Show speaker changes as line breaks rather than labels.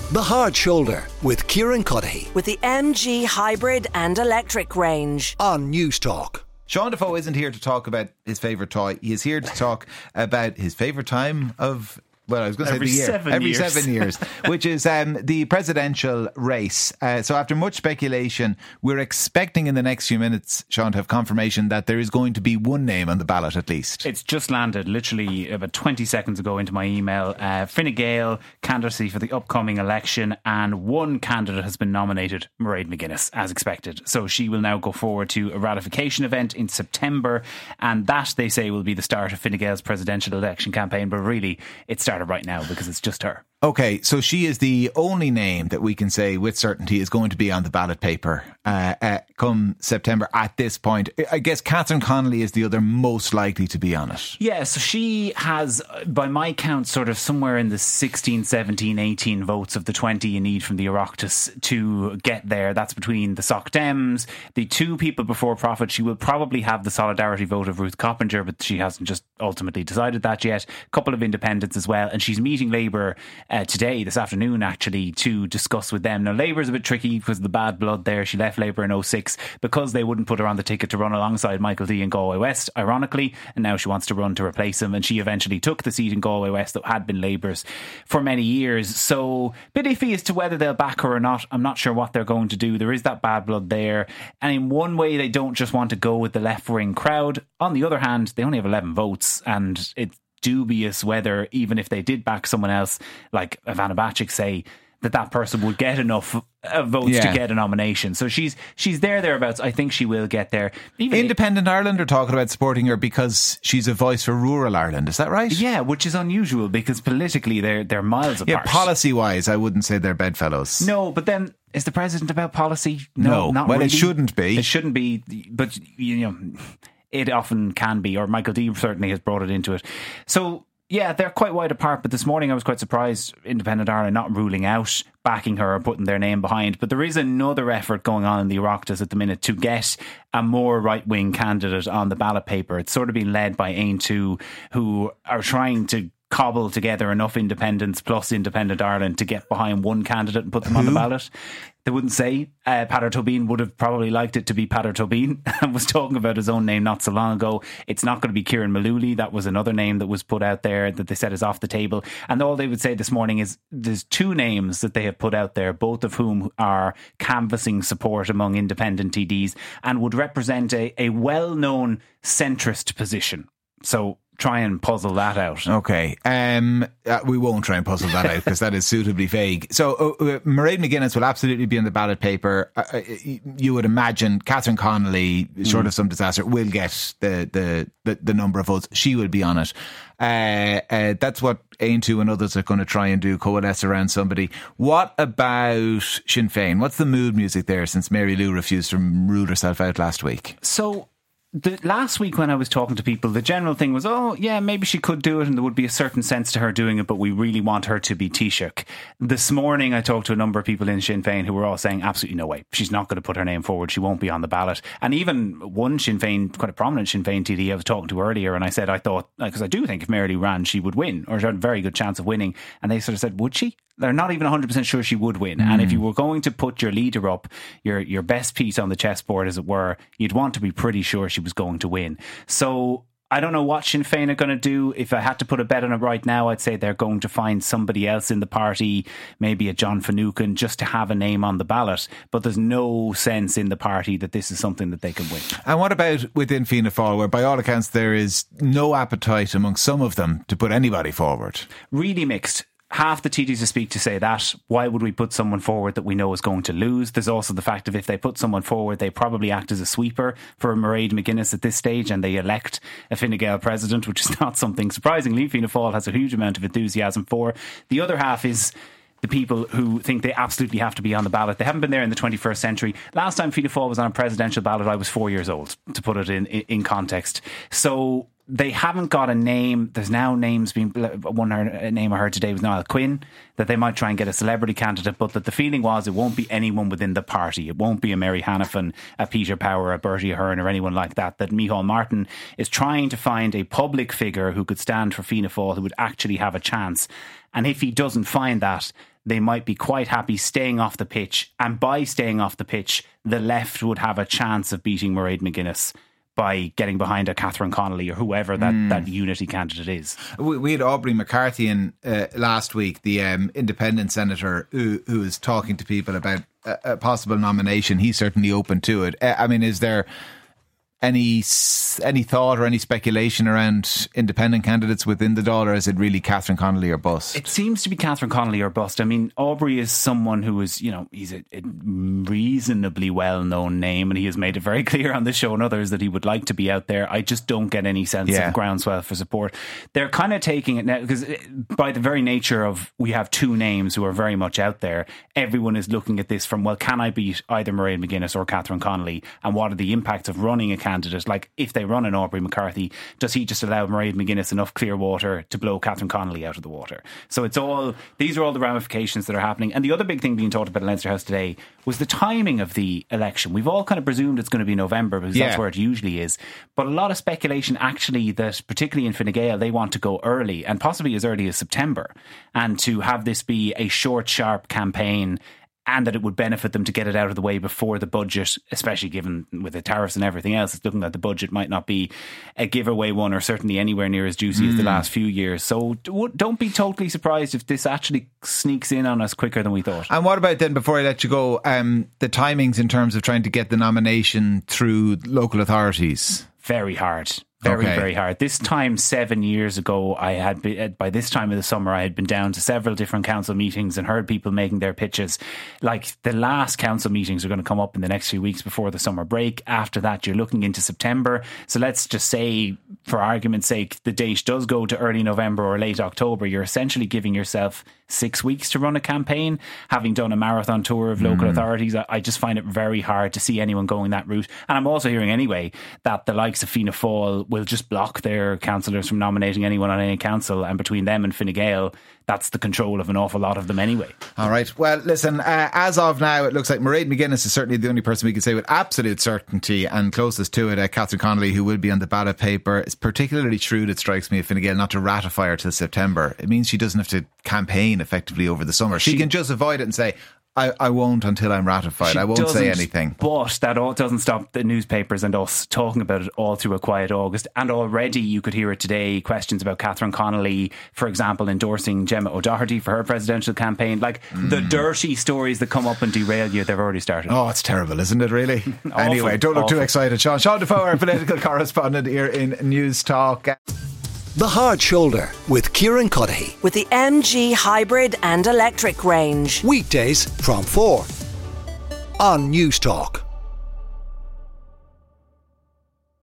The Hard Shoulder with Kieran Cuddihy
with the MG hybrid and electric range
on News Talk.
Sean Defoe isn't here to talk about his favourite toy. He is here to talk about his favourite time of... Well, I was going to say the year. Every 7 years, which is the presidential race. So after much speculation, we're expecting in the next few minutes, Sean, to have confirmation that there is going to be one name on the ballot at least.
It's just landed literally about 20 seconds ago into my email. Fine Gael candidacy for the upcoming election, and one candidate has been nominated, Mairead McGuinness, as expected. So she will now go forward to a ratification event in September, and that, they say, will be the start of Fine Gael's presidential election campaign. But really, it started right now because it's just her.
Okay, so she is the only name that we can say with certainty is going to be on the ballot paper come September at this point. I guess Catherine Connolly is the other most likely to be on it.
Yeah, so she has, by my count, sort of somewhere in the 16, 17, 18 votes of the 20 you need from the Oireachtas to get there. That's between the Soc Dems, the two people before profit. She will probably have the solidarity vote of Ruth Coppinger, but she hasn't just ultimately decided that yet. A couple of independents as well, and she's meeting Labour today, this afternoon actually, to discuss with them. Now Labour's a bit tricky because of the bad blood there. She left Labour in 2006 because they wouldn't put her on the ticket to run alongside Michael D in Galway West, ironically, and now she wants to run to replace him, and she eventually took the seat in Galway West that had been Labour's for many years. So bit iffy as to whether they'll back her or not. I'm not sure what they're going to do. There is that bad blood there, and in one way they don't just want to go with the left-wing crowd. On the other hand, they only have 11 votes, and it's dubious whether, even if they did back someone else like Ivana Bacik, say, that person would get enough votes to get a nomination. So she's thereabouts. I think she will get there. Even
Independent Ireland are talking about supporting her because she's a voice for rural Ireland. Is that right?
Yeah, which is unusual because politically they're miles apart.
Yeah, policy-wise, I wouldn't say they're bedfellows.
No, but then, is the president about policy?
No,
not
well,
really.
it shouldn't be.
It shouldn't be, but you know, it often can be, or Michael D certainly has brought it into it. So yeah, they're quite wide apart, but this morning I was quite surprised Independent Ireland not ruling out backing her or putting their name behind. But there is another effort going on in the Oireachtas at the minute to get a more right-wing candidate on the ballot paper. It's sort of been led by Aontú, who are trying to cobble together enough independents plus Independent Ireland to get behind one candidate and put them on the ballot. They wouldn't say. Peadar Tóibín would have probably liked it to be Peadar Tóibín and was talking about his own name not so long ago. It's not going to be Kieran Mullooly. That was another name that was put out there that they said is off the table. And all they would say this morning is there's two names that they have put out there, both of whom are canvassing support among independent TDs and would represent a well-known centrist position. So try and puzzle that out.
Okay. We won't try and puzzle that out because that is suitably vague. So Mairead McGuinness will absolutely be on the ballot paper. You would imagine Catherine Connolly, short of some disaster, will get the number of votes. She will be on it. That's what Aontú and others are going to try and do, coalesce around somebody. What about Sinn Féin? What's the mood music there since Mary Lou refused to rule herself out last week?
So last week when I was talking to people, the general thing was, oh yeah, maybe she could do it and there would be a certain sense to her doing it, but we really want her to be Taoiseach. This morning I talked to a number of people in Sinn Féin who were all saying absolutely no way, she's not going to put her name forward, she won't be on the ballot. And even one Sinn Féin, quite a prominent Sinn Féin TD I was talking to earlier, and I said I thought, because I do think if Mary Lou ran she would win, or she had a very good chance of winning, and they sort of said, would she? They're not even 100% sure she would win. And if you were going to put your leader up, your best piece on the chessboard, as it were, you'd want to be pretty sure she was going to win. So I don't know what Sinn Féin are going to do. If I had to put a bet on it right now, I'd say they're going to find somebody else in the party, maybe a John Finucane, just to have a name on the ballot. But there's no sense in the party that this is something that they can win.
And what about within Fianna Fáil, where by all accounts there is no appetite among some of them to put anybody forward?
Really mixed. Half the TDs speak to say that. Why would we put someone forward that we know is going to lose? There's also the fact of if they put someone forward, they probably act as a sweeper for Mairead McGuinness at this stage, and they elect a Fine Gael president, which is not something surprisingly Fianna Fáil has a huge amount of enthusiasm for. The other half is the people who think they absolutely have to be on the ballot. They haven't been there in the 21st century. Last time Fianna Fáil was on a presidential ballot, I was 4 years old, to put it in context. So they haven't got a name. There's now names being... One name I heard today was Niall Quinn, that they might try and get a celebrity candidate, but that the feeling was it won't be anyone within the party. It won't be a Mary Hanafin, a Peter Power, a Bertie Ahern or anyone like that. That Micheál Martin is trying to find a public figure who could stand for Fianna Fáil who would actually have a chance. And if he doesn't find that, they might be quite happy staying off the pitch. And by staying off the pitch, the left would have a chance of beating Mairead McGuinness by getting behind a Catherine Connolly or whoever that unity candidate is.
We had Aubrey McCarthy in last week, the independent senator who was talking to people about a possible nomination. He's certainly open to it. I mean, is there any thought or any speculation around independent candidates within the Dáil, or is it really Catherine Connolly or bust?
It seems to be Catherine Connolly or bust. I mean, Aubrey is someone who is, he's a reasonably well-known name, and he has made it very clear on the show and others that he would like to be out there. I just don't get any sense of groundswell for support. They're kind of taking it now, because by the very nature of we have two names who are very much out there, everyone is looking at this from, well, can I beat either Mairead McGuinness or Catherine Connolly, and what are the impacts of running a candidate? Like, if they run an Aubrey McCarthy, does he just allow Mairead McGuinness enough clear water to blow Catherine Connolly out of the water? So these are all the ramifications that are happening. And the other big thing being talked about in Leinster House today was the timing of the election. We've all kind of presumed it's going to be November, because that's where it usually is. But a lot of speculation actually that, particularly in Fine Gael, they want to go early, and possibly as early as September, and to have this be a short, sharp campaign, and that it would benefit them to get it out of the way before the budget, especially given with the tariffs and everything else. It's looking like the budget might not be a giveaway one, or certainly anywhere near as juicy as the last few years. So don't be totally surprised if this actually sneaks in on us quicker than we thought.
And what about then, before I let you go, the timings in terms of trying to get the nomination through local authorities?
Very hard. Very hard. This time 7 years ago, by this time of the summer, I had been down to several different council meetings and heard people making their pitches. Like, the last council meetings are going to come up in the next few weeks before the summer break. After that, you're looking into September. So let's just say, for argument's sake, the date does go to early November or late October. You're essentially giving yourself 6 weeks to run a campaign. Having done a marathon tour of local authorities, I just find it very hard to see anyone going that route. And I'm also hearing anyway that the likes of Fianna Fáil will just block their councillors from nominating anyone on any council, and between them and Fine Gael, that's the control of an awful lot of them anyway. All
right. Well, listen, as of now, it looks like Mairead McGuinness is certainly the only person we can say with absolute certainty, and closest to it, Catherine Connolly, who will be on the ballot paper. It's particularly shrewd, it strikes me, of Fine Gael not to ratify her till September. It means she doesn't have to campaign effectively over the summer. She can just avoid it and say, I won't until I'm ratified. I won't say anything.
But that all doesn't stop the newspapers and us talking about it all through a quiet August. And already you could hear it today, questions about Catherine Connolly, for example, endorsing Gemma O'Doherty for her presidential campaign. Like, the dirty stories that come up and derail you, they've already started.
Oh, it's terrible, isn't it, really? Anyway, don't look too excited, Sean. Sean Defoe, our political correspondent here in News Talk.
The Hard Shoulder with Kieran Cuddihy.
With the MG hybrid and electric range.
Weekdays from 4 on News Talk.